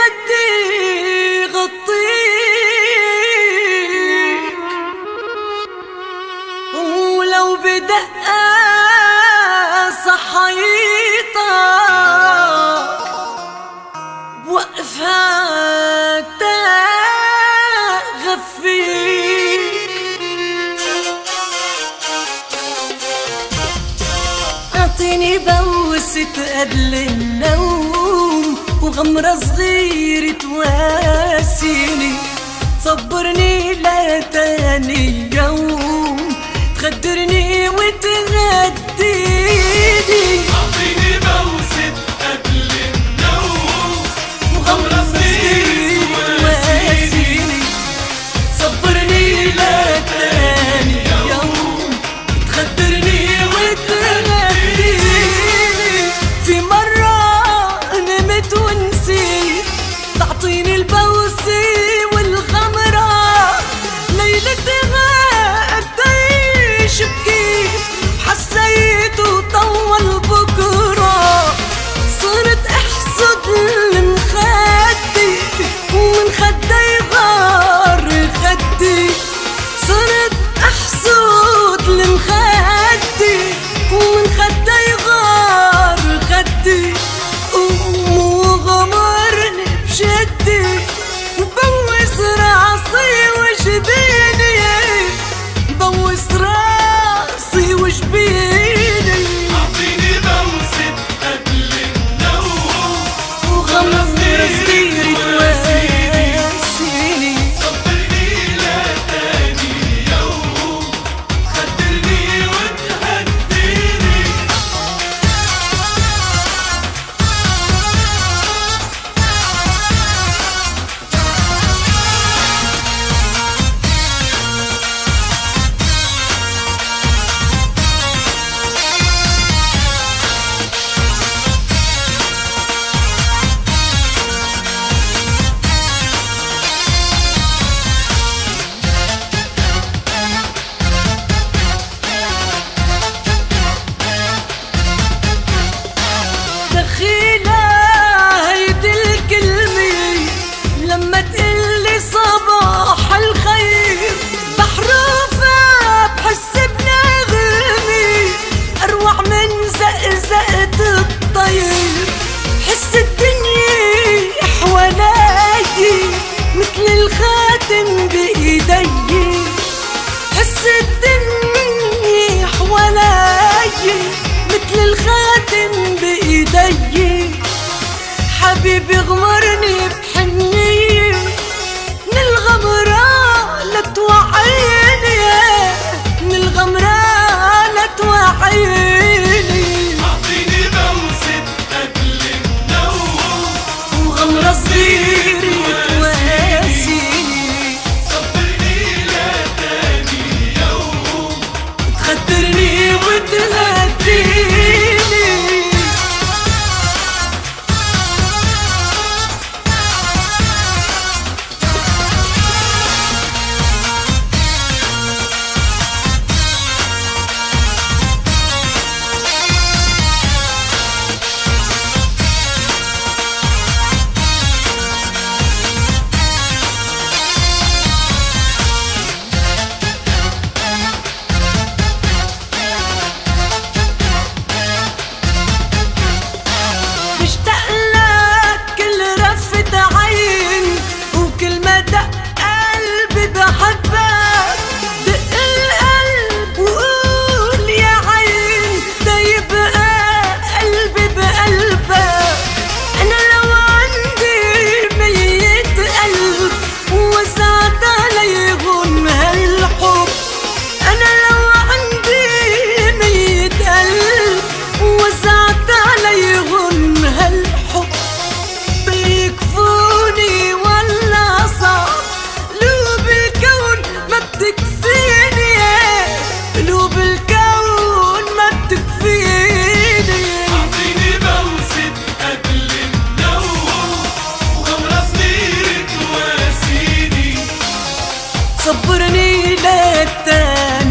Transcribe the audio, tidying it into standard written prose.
بدي غطيك، ولو بدقة صحيطة بوقفك تغفيك. اعطيني بوسة قبل النوم وغمرة صغيرة تواسيني، تصبرني لتاني يوم، تخدرني وتغديني. اعطيني بوسة قبل النوم وغمرة صغيرة تواسيني، تصبرني لتاني يوم، تخدرني وتغديني. في مرة نمت ونسيت تعطيني البوسة والغمرة، ليلتها قديش بكيت حسيت وطول بكرة. صرت احسد المخدي ومن خدي غار خدي، صرت احسد المخدي ومن خدي غار خدي. وغمرني بشدي وبوس راسي وجبيني، بوس راسي وجبيني. اعطيني بوسة قبل النوم وغمرة صغيرة تواسيني، صبرني لتاني يوم، خدرني وتهديني. دخيلة هيدي الكلمة لما تقلي صباح الخير، بحروفها بحس بنغمي أروع من زقزقة الطير. حس الدنيا حوالي مثل الخاتم بإيدي، حس الدنيا حوالي مثل الخاتم بإيدي. حبيبي غمرني بحنية من الغمرة لتوعيني، من الغمرة لتوعيني. اعطيني بوسة قبل النوم وغمرة صغيرة تواسيني، صبرني لتاني يوم، تخدرني وتهديني. مشتاق لك كل رفة عين وكل ما دق قلبي بحبك. دق القلب وقول يا عين ده يبقى قلبي بقلبك. أنا لو عندي 100 قلب ووسعت عليهم هالحب، أنا لو عندي 100 قلب ووسعت عليهم هالحب، بيكفوني ولا صعب؟ قلوب الكون ما بتكفيني، قلوب الكون ما بتكفيني. اعطيني بوسة قبل النوم وغمرة صغيرة تواسيني، صبرني للتاني